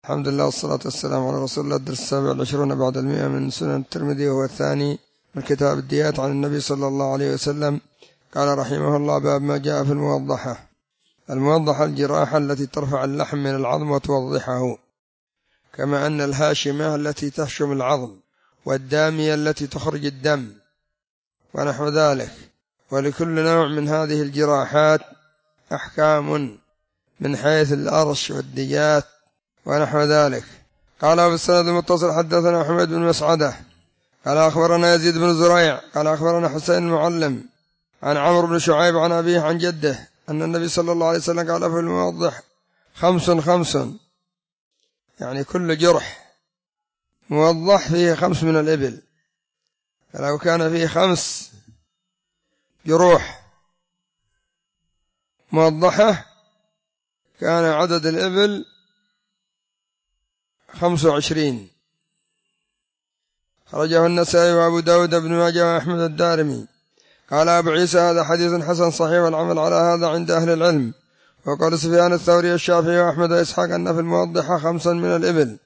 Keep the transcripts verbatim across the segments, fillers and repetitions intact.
الحمد لله والصلاة والسلام على رسول الله. الدرس السابع والعشرون بعد المئة من سنن الترمذي، وهو الثاني من كتاب الديات عن النبي صلى الله عليه وسلم. قال رحمه الله: باب ما جاء في الموضحة. الموضحة الجراحة التي ترفع اللحم من العظم وتوضحه، كما أن الهاشمة التي تهشم العظم، والدامية التي تخرج الدم، ونحو ذلك. ولكل نوع من هذه الجراحات أحكام من حيث الأرش والديات ونحو ذلك. قال أبو السند المتصل: حدثنا حميد بن مسعدة قال أخبرنا يزيد بن زريع قال أخبرنا حسين المعلم عن عمرو بن شعيب عن أبيه عن جده أن النبي صلى الله عليه وسلم قال في الموضح: خمس خمس، يعني كل جرح موضح فيه خمس من الإبل. فلو كان فيه خمس جروح موضحة كان عدد الإبل خمس وعشرين. خرجه النسائي وأبو داود بن ماجه وأحمد الدارمي. قال أبو عيسى: هذا حديث حسن صحيح، والعمل على هذا عند أهل العلم. وقال سفيان الثوري الشافعي وأحمد وإسحاق أن في الموضحة خمسا من الإبل،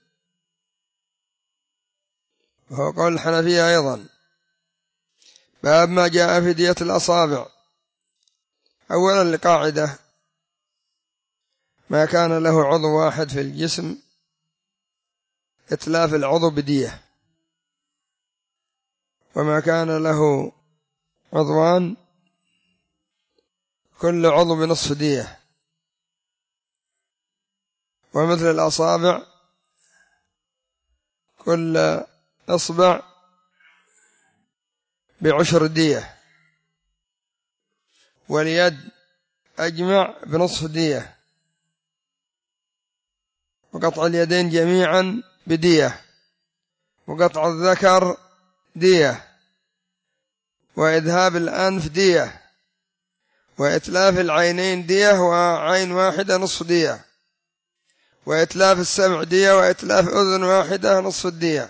وهو قول الحنفية أيضا. باب ما جاء في دية الأصابع. أولا لقاعدة: ما كان له عضو واحد في الجسم إتلاف العضو بدية، وما كان له عضوان كل عضو بنصف دية. ومثل الأصابع كل إصبع بعشر دية، واليد أجمع بنصف دية، وقطع اليدين جميعا بدية، وقطع الذكر دية، وإذهاب الأنف دية، وإتلاف العينين دية، وعين واحدة نصف دية، وإتلاف السمع دية، وإتلاف أذن واحدة نصف الدية،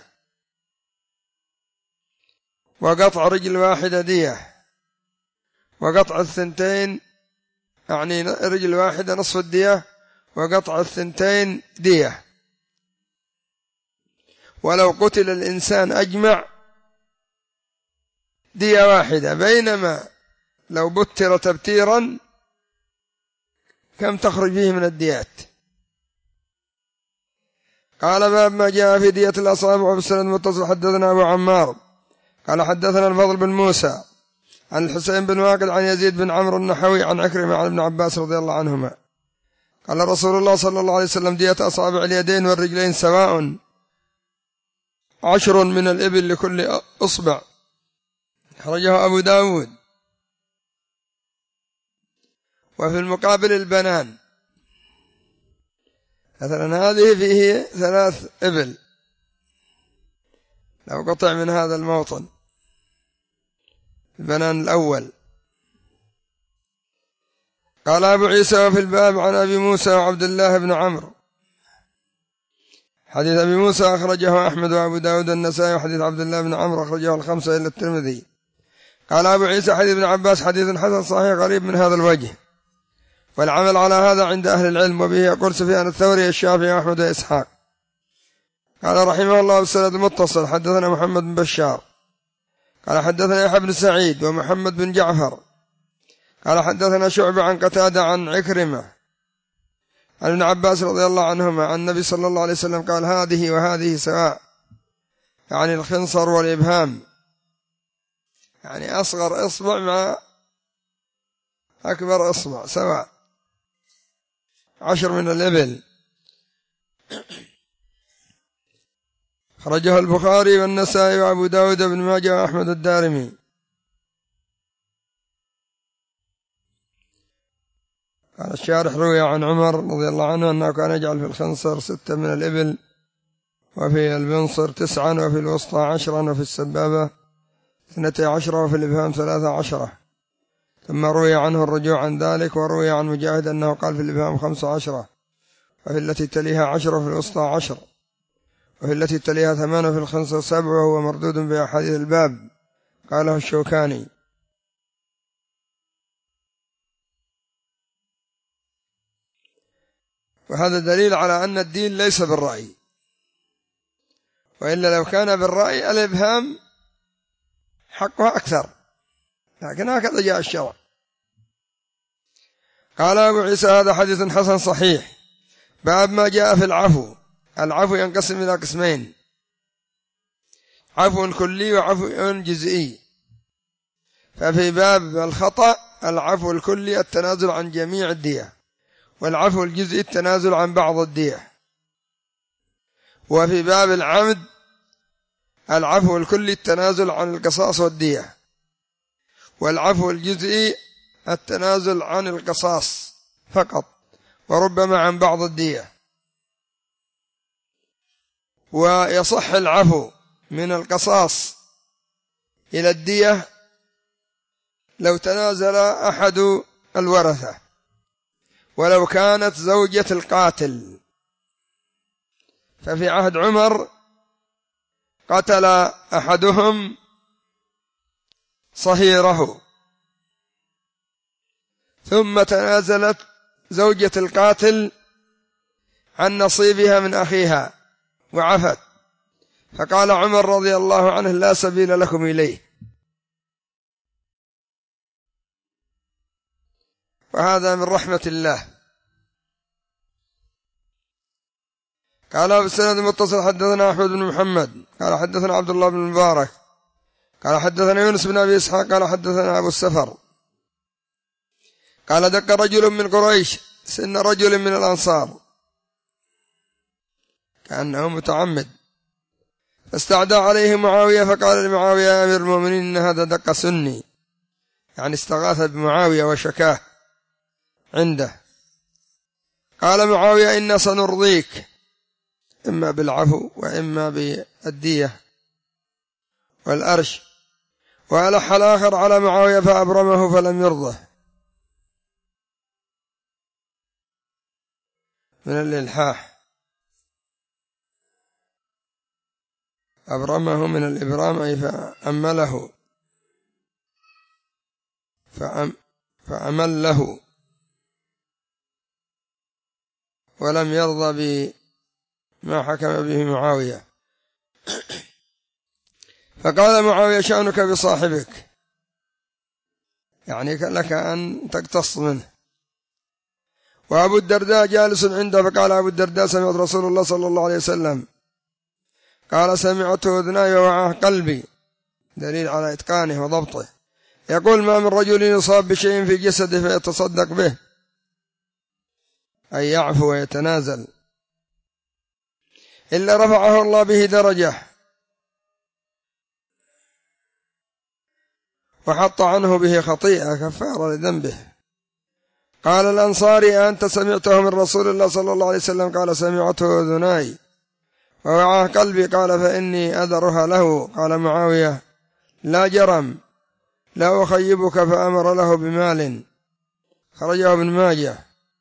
وقطع رجل واحدة دية، وقطع الثنتين يعني رجل واحدة نصف الدية، وقطع الثنتين دية. ولو قتل الإنسان أجمع دية واحدة، بينما لو بتر تبتيرا كم تخرج فيه من الديات. قال: باب ما جاء في دية الأصابع. وبالسند المتصل حدثنا أبو عمار قال حدثنا الفضل بن موسى عن الحسين بن واقد عن يزيد بن عمرو النحوي عن عكرمة عن ابن عباس رضي الله عنهما قال رسول الله صلى الله عليه وسلم: دية أصابع اليدين والرجلين سواء، عشر من الإبل لكل أصبع. خرجه أبو داود. وفي المقابل البنان، مثلا هذه فيه ثلاث إبل، لو قطع من هذا الموطن البنان الأول. قال أبو عيسى: وفي الباب عن أبي موسى وعبد الله بن عمرو. حديث أبي موسى أخرجه أحمد وأبو داود النسائي، وحديث عبد الله بن عمرو أخرجه الخمسة إلا الترمذي. قال أبو عيسى: حديث ابن عباس حديث حسن صحيح قريب من هذا الوجه، والعمل على هذا عند أهل العلم. وبه يقول سفيان الثوري الشافعي وأحمد وإسحاق. قال رحمه الله: بالسند المتصل حدثنا محمد بن بشار قال حدثنا يحيى بن سعيد ومحمد بن جعفر قال حدثنا شعبة عن قتادة عن عكرمة عن ابن عباس رضي الله عنهما عن النبي صلى الله عليه وسلم قال: هذه وهذه سواء، يعني الخنصر والإبهام، يعني أصغر إصبع مع أكبر إصبع سواء، عشر من الإبل. خرجه البخاري والنسائي وأبو داود بن ماجه وأحمد الدارمي. قال الشارح: روي عن عمر رضي الله عنه أنه كان يجعل في الخنصر ستة من الإبل، وفي البنصر تسعا، وفي الوسطى عشرا، وفي السبابة اثنتي عشرة، وفي الإبهام ثلاثة عشرة. ثم روي عنه الرجوع عن ذلك. وروي عن مجاهد أنه قال في الإبهام خمس عشرة، وفي التي تليها عشرة، وفي الوسطى عشر، وفي التي تليها ثمان، وفي الخنصر سبع، وهو مردود بأحاديث الباب، قاله الشوكاني. وهذا دليل على أن الدين ليس بالرأي، وإلا لو كان بالرأي الإبهام حقها أكثر، لكن هكذا جاء الشرع. قال أبو عيسى هذا حديث حسن صحيح. باب ما جاء في العفو. العفو ينقسم إلى قسمين: عفو كلي وعفو جزئي. ففي باب الخطأ العفو الكلي التنازل عن جميع الدية، والعفو الجزئي التنازل عن بعض الدية. وفي باب العمد العفو الكلي التنازل عن القصاص والدية، والعفو الجزئي التنازل عن القصاص فقط وربما عن بعض الدية. ويصح العفو من القصاص إلى الدية لو تنازل أحد الورثة، ولو كانت زوجة القاتل. ففي عهد عمر قتل أحدهم صهيره، ثم تنازلت زوجة القاتل عن نصيبها من أخيها وعفت، فقال عمر رضي الله عنه: لا سبيل لكم إليه. وهذا من رحمة الله. قال بالسند المتصل حدثنا أحمد بن محمد قال حدثنا عبد الله بن المبارك قال حدثنا يونس بن أبي إسحاق قال حدثنا أبو السفر قال دق رجل من قريش سن رجل من الأنصار كأنه متعمد، فاستعدى عليه معاوية، فقال لمعاوية يا أمير المؤمنين إن هذا دق سني، يعني استغاث بمعاوية وشكاه عنده. قال معاوية إنا سنرضيك، إما بالعفو وإما بالدية والأرش. وألح الآخر على معاوية فأبرمه فلم يرضه. من الإلحاح، أبرمه من الإبرام أي فأمله فأم فأمله ولم يرضى بما حكم به معاوية. فقال معاوية شأنك بصاحبك، يعني لك أن تقتص منه. وأبو الدرداء جالس عنده، فقال أبو الدرداء سمعت رسول الله صلى الله عليه وسلم قال سمعته أذناي ووعاه قلبي، دليل على إتقانه وضبطه، يقول ما من رجل يصاب بشيء في جسده فيتصدق به، أي يعفو ويتنازل، إلا رفعه الله به درجة وحط عنه به خطيئة كفارة لذنبه. قال الأنصاري أنت سمعته من رسول الله صلى الله عليه وسلم؟ قال سمعته أذناي ووعاه قلبي. قال فإني أذرها له. قال معاوية لا جرم، لا أخيبك، فأمر له بمال. خرجه ابن ماجه.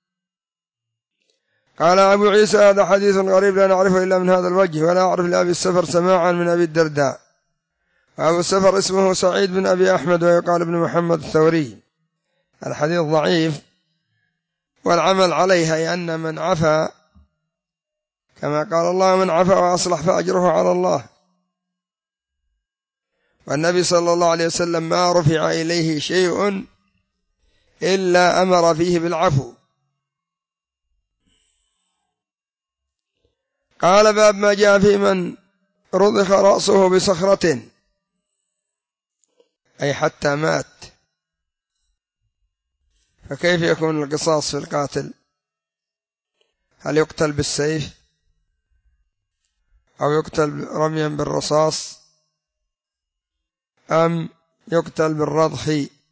قال أبو عيسى هذا حديث غريب لا نعرفه إلا من هذا الوجه، ولا أعرف لأبي السفر سماعا من أبي الدرداء. أبو السفر اسمه سعيد بن أبي أحمد ويقال ابن محمد الثوري. الحديث ضعيف، والعمل عليها أن من عفا كما قال الله من عفا وأصلح فأجره على الله. والنبي صلى الله عليه وسلم ما رفع إليه شيء إلا أمر فيه بالعفو. قال باب ما جاء في من رضخ رأسه بصخرة، أي حتى مات، فكيف يكون القصاص في القاتل؟ هل يقتل بالسيف أو يقتل رميا بالرصاص أم يقتل بالرضخ؟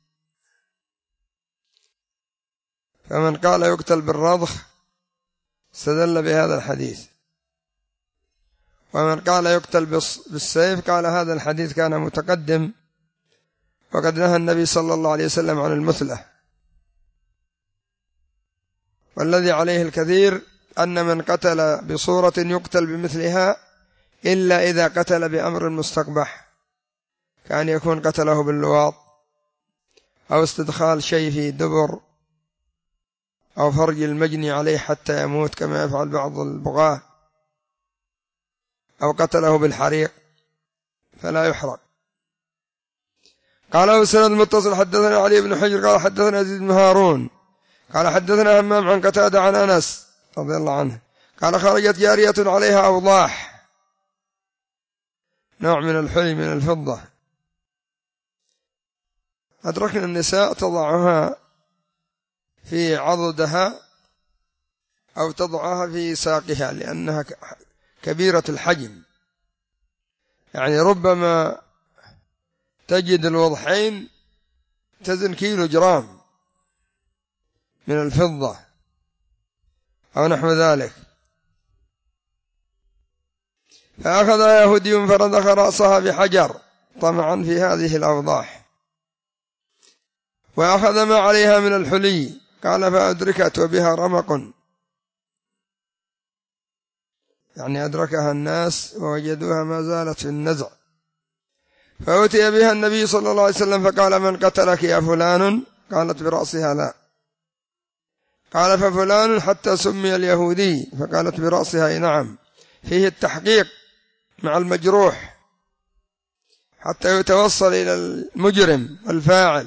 فمن قال يقتل بالرضخ استدل بهذا الحديث، ومن قال يقتل بالسيف قال هذا الحديث كان متقدم، وقد نهى النبي صلى الله عليه وسلم عن المثلة. والذي عليه الكثير أن من قتل بصورة يقتل بمثلها إلا إذا قتل بأمر مستقبح، كأن يكون قتله باللواط أو استدخال شيء في دبر أو فرج المجني عليه حتى يموت كما يفعل بعض البغاة، أو قتله بالحريق فلا يحرق. قال وسند المتصل حدثنا علي بن حجر قال حدثنا يزيد بن هارون قال حدثنا همام عن قتادة عن أنس رضي الله عنه قال خرجت جارية عليها أوضاح، نوع من الحلي من الفضة، أدركنا النساء تضعها في عضدها أو تضعها في ساقها لأنها كبيرة الحجم، يعني ربما تجد الوضحين تزن كيلو جرام من الفضة أو نحو ذلك. فأخذ يهودي فرضخ رأسها بحجر طمعا في هذه الأوضاح، وأخذ ما عليها من الحلي، قال فأدركت وبها رمق، يعني أدركها الناس ووجدوها ما زالت في النزع، فأتي بها النبي صلى الله عليه وسلم فقال من قتلك يا فلان؟ قالت برأسها لا، قال ففلان حتى سمي اليهودي، فقالت برأسها نعم، فيه التحقيق مع المجروح حتى يتوصل إلى المجرم الفاعل.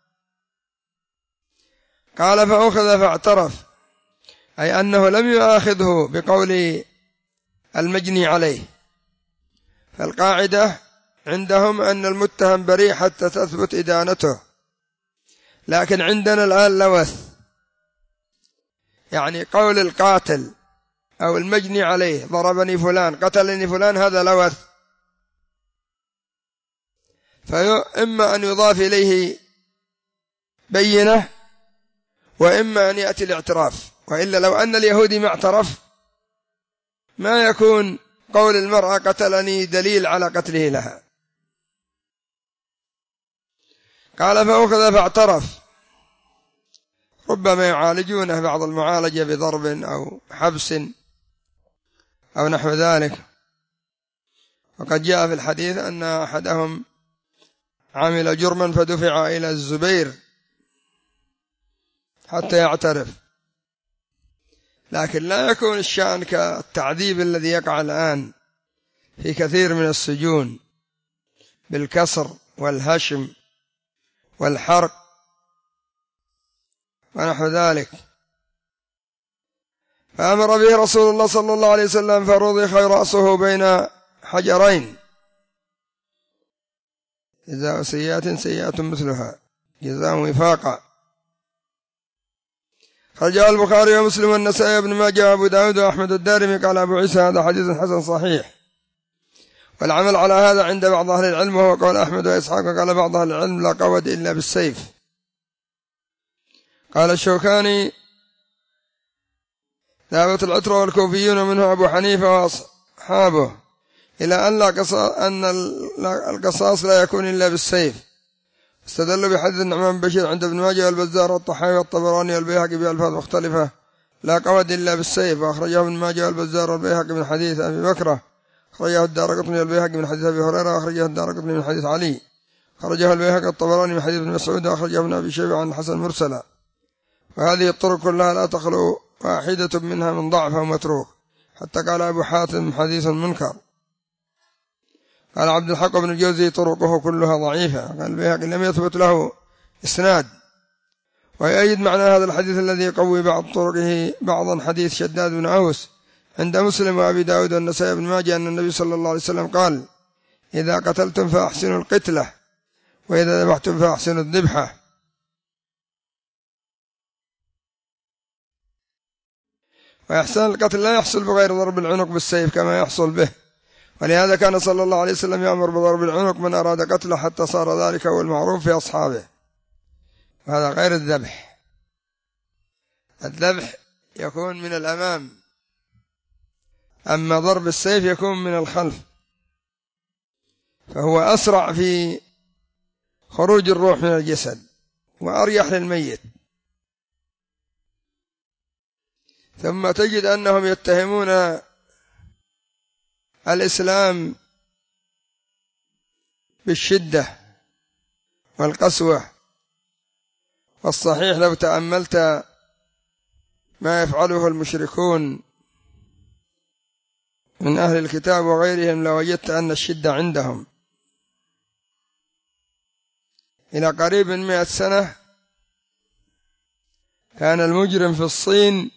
قال فأخذ فاعترف، أي أنه لم يؤاخذه بقول المجني عليه، فالقاعدة عندهم أن المتهم بريء حتى تثبت إدانته، لكن عندنا الآن لوث، يعني قول القاتل أو المجني عليه ضربني فلان قتلني فلان هذا لوث، فإما أن يضاف إليه بينة وإما أن يأتي الاعتراف، وإلا لو أن اليهودي ما اعترف ما يكون قول المرأة قتلني دليل على قتله لها. قال فأخذ فاعترف، ربما يعالجونه بعض المعالجة بضرب أو حبس أو نحو ذلك، وقد جاء في الحديث أن أحدهم عمل جرما فدفع إلى الزبير حتى يعترف، لكن لا يكون الشأن كالتعذيب الذي يقع الآن في كثير من السجون بالكسر والهشم والحرق ونحو ذلك. فأمر به رسول الله صلى الله عليه وسلم فرضخ رأسه بين حجرين، جزاء سيئة سيئة مثلها جزاء وفاقا. خرجه البخاري ومسلم والنسائي وابن ماجه وابو داود وأحمد الدارمي. قال أبو عيسى هذا حديث حسن صحيح، والعمل على هذا عند بعض أهل العلم، وهو قول أحمد وإسحاق. قال بعض أهل العلم لا قود إلا بالسيف. قال الشوكاني ذهبت العترة والكوفيون ومنه أبو حنيفة وأصحابه إلى أن, لا أن القصاص لا يكون إلا بالسيف، استدلوا بحديث النعمان بن بشير عند ابن ماجه والبزار والطحاوي والطبراني والبيهقي بألفاظ مختلفة لا قود إلا بالسيف، وأخرجه ابن ماجه والبزار والبيهقي من حديث أبي بكرة، أخرجه الدارقطني والبيهقي من حديث أبي هريرة، وأخرجه الدارقطني من حديث علي، أخرجه البيهقي الطبراني من حديث ابن مسعود، وأخرجه ابن أبي شيبة عن الحسن مرسلا. وهذه الطرق كلها لا تخلو واحدة منها من ضعف أو متروك، حتى قال أبو حاتم حديث منكر. قال عبد الحق بن الجوزي طرقه كلها ضعيفة. قال البيهقي لم يثبت له إسناد. ويؤيد معنى هذا الحديث الذي يقوي بعض طرقه بعضا حديث شداد بن أوس عند مسلم وأبي داود والنسائي بن ماجه أن النبي صلى الله عليه وسلم قال إذا قتلتم فأحسنوا القتلة وإذا ذبحتم فأحسنوا الذبحة. وإحسان القتل لا يحصل بغير ضرب العنق بالسيف كما يحصل به، ولهذا كان صلى الله عليه وسلم يأمر بضرب العنق من أراد قتله حتى صار ذلك هو المعروف في أصحابه. وهذا غير الذبح. الذبح يكون من الأمام، أما ضرب السيف يكون من الخلف، فهو أسرع في خروج الروح من الجسد وأريح للميت. ثم تجد أنهم يتهمون الإسلام بالشدة والقسوة، والصحيح لو تأملت ما يفعله المشركون من أهل الكتاب وغيرهم لوجدت أن الشدة عندهم. إلى قريب من مئة سنة كان المجرم في الصين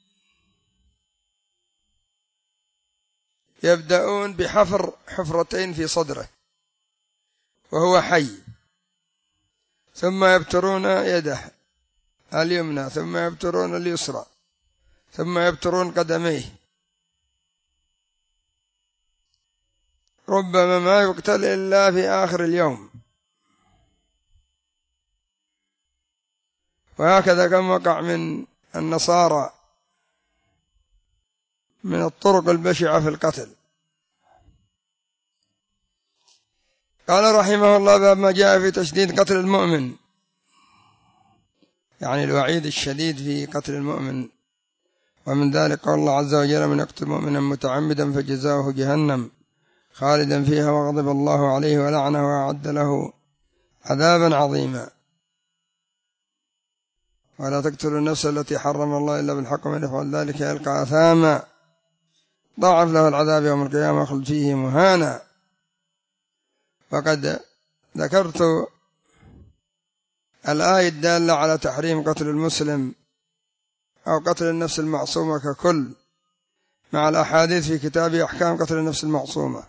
يبدأون بحفر حفرتين في صدره وهو حي، ثم يبترون يده اليمنى، ثم يبترون اليسرى، ثم يبترون قدميه، ربما ما يقتل إلا في آخر اليوم. وهكذا كم وقع من النصارى من الطرق البشعة في القتل. قال رحمه الله: باب ما جاء في تشديد قتل المؤمن، يعني الوعيد الشديد في قتل المؤمن. ومن ذلك قال الله عز وجل: من يقتل مؤمنا متعمدا فجزاؤه جهنم خالدا فيها وغضب الله عليه ولعنه وأعد له عذابا عظيما. ولا تقتلوا النفس التي حرم الله إلا بالحق ومن يفعل ذلك يلقى أثاما ضاعف له العذاب يوم القيامة ويخلد فيه مهانا. وقد ذكرت الآية الدالة على تحريم قتل المسلم أو قتل النفس المعصومة ككل مع الأحاديث في كتاب أحكام قتل النفس المعصومة.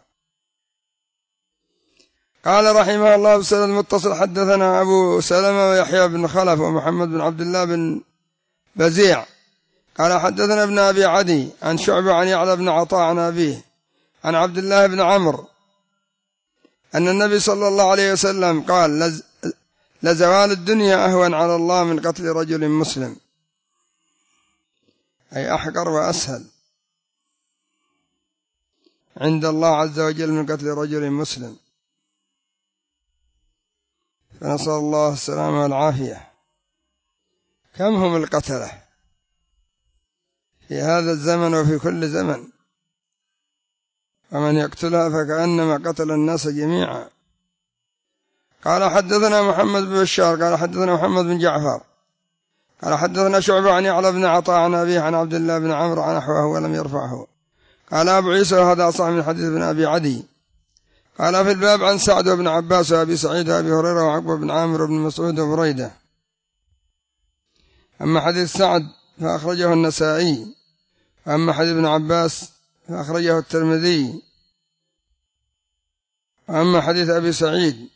قال رحمه الله: بسند المتصل حدثنا أبو سلمة ويحيى بن خلف ومحمد بن عبد الله بن بزيع قال حدثنا ابن أبي عدي عن شعبة عن يعلى بن عطاء عن أبيه عن عبد الله بن عمرو أن النبي صلى الله عليه وسلم قال: لزوال الدنيا أهون على الله من قتل رجل مسلم، أي أحقر وأسهل عند الله عز وجل من قتل رجل مسلم. فنسأل الله السلامة والعافية. كم هم القتلة في هذا الزمن وفي كل زمن، ومن يقتلها فكأنما قتل الناس جميعا. قال حدثنا محمد بن بشار قال حدثنا محمد بن جعفر قال حدثنا شعبة عن يعلى بن عطاء عن أبيه عن عبد الله بن عمرو عن نحوه ولم يرفعه. قال أبو عيسى: وهذا أصح من حديث ابن أبي عدي. قال في الباب عن سعد بن عباس وأبي سعيد وأبي هريرة وعقبة بن عامر بن مسعود وبريدة. أما حديث سعد فأخرجه النسائي، وأما حديث ابن عباس فأخرجه الترمذي، وأما حديث أبي سعيد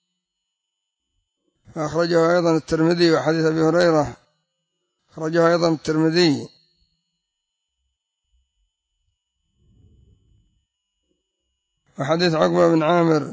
فأخرجه أيضا الترمذي، وحديث أبي هريرة أخرجه أيضا الترمذي. وحديث عقبة بن عامر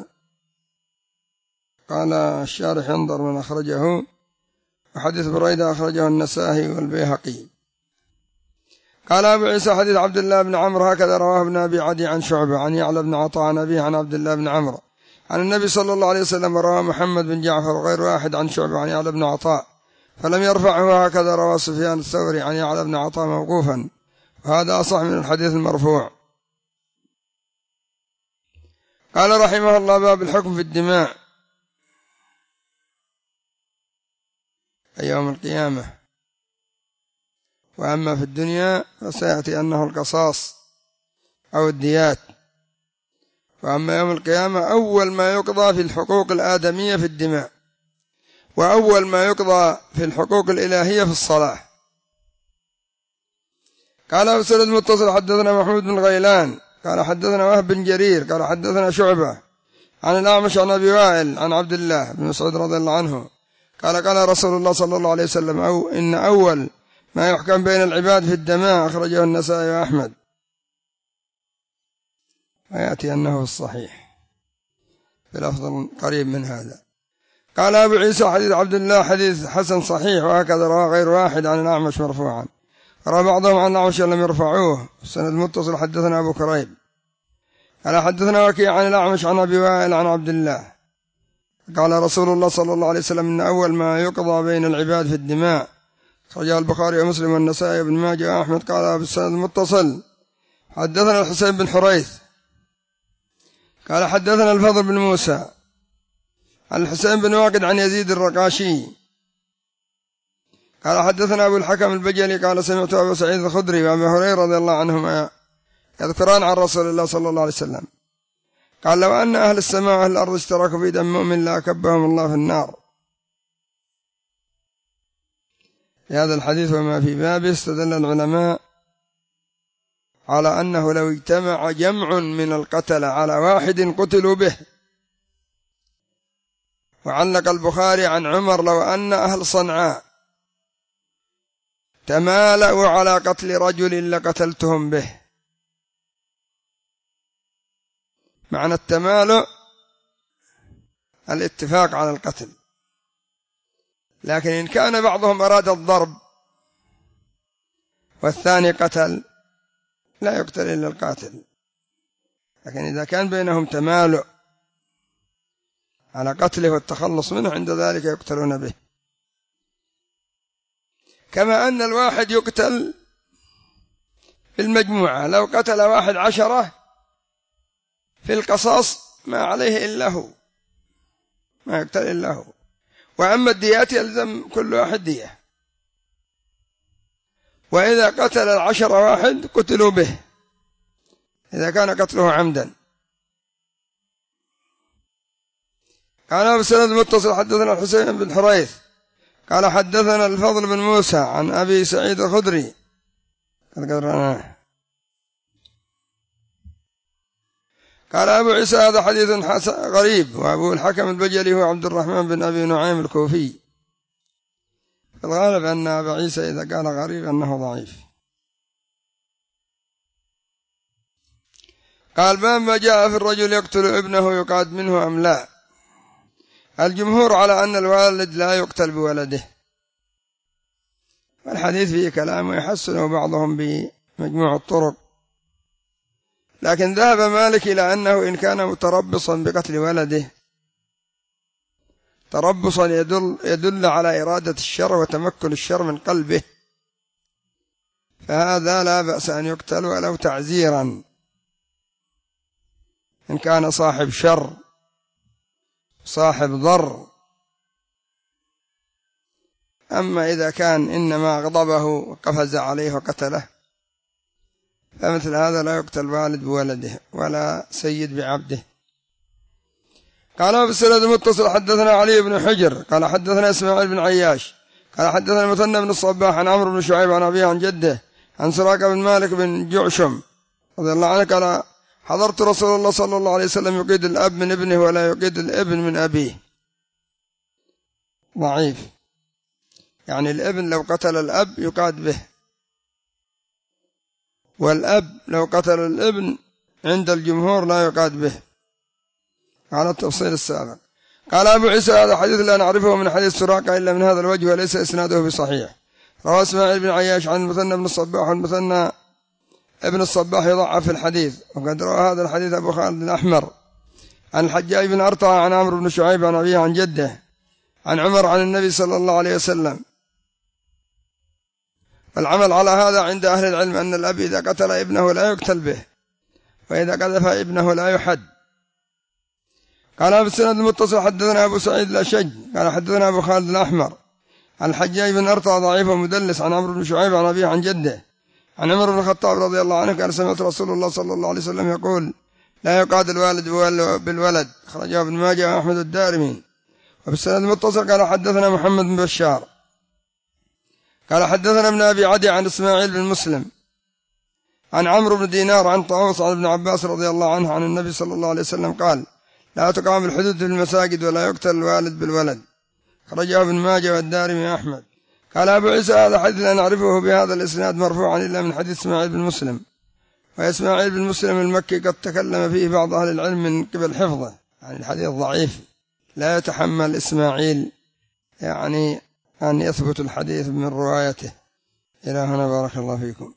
قال الشارح ينظر من أخرجه، وحديث بريدة أخرجه النسائي والبيهقي. قال أبو عيسى: حديث عبد الله بن عمرو هكذا رواه ابن أبي عدي عن شعبة عن يعلى بن عطاء عن أبيه عن عبد الله بن عمرو عن النبي صلى الله عليه وسلم. ورواه محمد بن جعفر وغير واحد عن شعبة عن يعلى بن عطاء فلم يرفعه. هكذا رواه سفيان الثوري عن يعلى بن عطاء موقوفا، وهذا أصح من الحديث المرفوع. قال رحمه الله: باب الحكم في الدماء يوم القيامة. وأما في الدنيا فسيأتي أنه القصاص أو الديات. وأما يوم القيامة أول ما يقضى في الحقوق الآدمية في الدماء، وأول ما يقضى في الحقوق الإلهية في الصلاة. قال أبو سعيد المتصل حدثنا محمود بن غيلان قال حدثنا وهب بن جرير قال حدثنا شعبة عن الأعمش عن أبي وائل عن عبد الله بن مسعود رضي الله عنه قال: قال رسول الله صلى الله عليه وسلم: أو إن أول ما يحكم بين العباد في الدماء. أخرجه النسائي وأحمد. ويأتي أنه الصحيح بلفظ قريب من هذا. قال أبو عيسى: حديث عبد الله حديث حسن صحيح، وهكذا رواه غير واحد عن الأعمش مرفوعا، روى بعضهم عن الأعمش لم يرفعوه. السند المتصل حدثنا أبو كريب قال حدثنا وكيع عن الأعمش عن أبي وائل عن عبد الله قال رسول الله صلى الله عليه وسلم: إن أول ما يقضى بين العباد في الدماء. أخرجه البخاري ومسلم والنسائي وابن ماجه وأحمد. قال بالسند المتصل حدثنا الحسين بن حريث قال حدثنا الفضل بن موسى عن الحسين بن واقد عن يزيد الرقاشي قال حدثنا أبو الحكم البجلي قال سمعت أبو سعيد الخدري وأبي هريرة رضي الله عنهما يذكران عن رسول الله صلى الله عليه وسلم قال لو أن أهل السماء وأهل الأرض اشتركوا في دم مؤمن لأكبهم الله في النار. في هذا الحديث وما في بابه استدل العلماء على أنه لو اجتمع جمع من القتلة على واحد قتلوا به. وعلق البخاري عن عمر لو أن أهل صنعاء تمالأوا على قتل رجل لقتلتهم به. معنى التمالؤ الاتفاق على القتل، لكن إن كان بعضهم أراد الضرب والثاني قتل لا يقتل إلا القاتل. لكن إذا كان بينهم تمالؤ على قتله والتخلص منه عند ذلك يقتلون به. كما أن الواحد يقتل بالمجموعة، لو قتل واحد عشرة في القصاص ما عليه إلا هو، ما يقتل إلا هو. وأما الديات يلزم كل واحد دية. وإذا قتل العشر واحد قتلوا به إذا كان قتله عمدا. قال بسند متصل حدثنا الحسين بن حريث قال حدثنا الفضل بن موسى عن أبي سعيد الخدري قال أبو عيسى هذا حديث غريب. وأبو الحكم البجلي هو عبد الرحمن بن أبي نعيم الكوفي. الغالب أن أبو عيسى إذا كان غريب أنه ضعيف. قال باب ما جاء في الرجل يقتل ابنه يقاد منه أم لا. الجمهور على أن الوالد لا يقتل بولده، والحديث فيه كلام ويحسنه بعضهم بمجموع الطرق. لكن ذهب مالك إلى أنه إن كان متربصا بقتل ولده تربصا يدل, يدل على إرادة الشر وتمكن الشر من قلبه، فهذا لا بأس أن يقتل ولو تعزيرا إن كان صاحب شر صاحب ضر. أما إذا كان إنما غضبه وقفز عليه وقتله فمثل هذا لا يقتل والد بولده ولا سيد بعبده. قال بالسند المتصل حدثنا علي بن حجر قال حدثنا إسماعيل بن عياش قال حدثنا المثنى بن الصباح عن عمرو بن شعيب عن أبيه عن جده عن سراقة بن مالك بن جعشم رضي الله عنه قال حضرت رسول الله صلى الله عليه وسلم يقيد الأب من ابنه ولا يقيد الابن من أبيه. ضعيف، يعني الابن لو قتل الأب يقاد به، والأب لو قتل الابن عند الجمهور لا يقاد به على التفصيل السابق. قال أبو عيسى هذا حديث لا نعرفه من حديث سراقة إلا من هذا الوجه وليس إسناده بصحيح. رواه إسماعيل بن عياش عن المثنى بن الصباح والمثنى ابن الصباح يضعف في الحديث. وقد روى هذا الحديث أبو خالد الأحمر عن الحجاج بن أرطع عن عمرو بن شعيب عن أبيه عن جده عن عمر عن النبي صلى الله عليه وسلم. فالعمل على هذا عند أهل العلم أن الأب إذا قتل ابنه لا يقتل به، وإذا قذف ابنه لا يحد. قال بالسند المتصل حدثنا أبو سعيد الأشج قال حدثنا أبو خالد الأحمر عن الحجاج بن أرطع ضعيف ومدلس عن عمرو بن شعيب عن أبيه عن جده عن عمر بن الخطاب رضي الله عنه قال سمعت رسول الله صلى الله عليه وسلم يقول لا يقاد الوالد بالولد. خرجه ابن ماجه وأحمد الدارمي. وبالسند المتصل قال حدثنا محمد بن بشار قال حدثنا ابن أبي عدي عن إسماعيل بن مسلم عن عمرو بن دينار عن طاووس عن ابن عباس رضي الله عنه عن النبي صلى الله عليه وسلم قال لا تقام الحدود في المساجد ولا يقتل الوالد بالولد. خرجه ابن ماجه والدارمي أحمد. قال أبو عيسى هذا حديث لا نعرفه بهذا الإسناد مرفوعا إلا من حديث إسماعيل بن مسلم. وإسماعيل بن مسلم المكي قد تكلم فيه بعض أهل العلم من قبل حفظه، يعني الحديث ضعيف لا يتحمل إسماعيل يعني أن يثبت الحديث من روايته. إلى هنا بارك الله فيكم.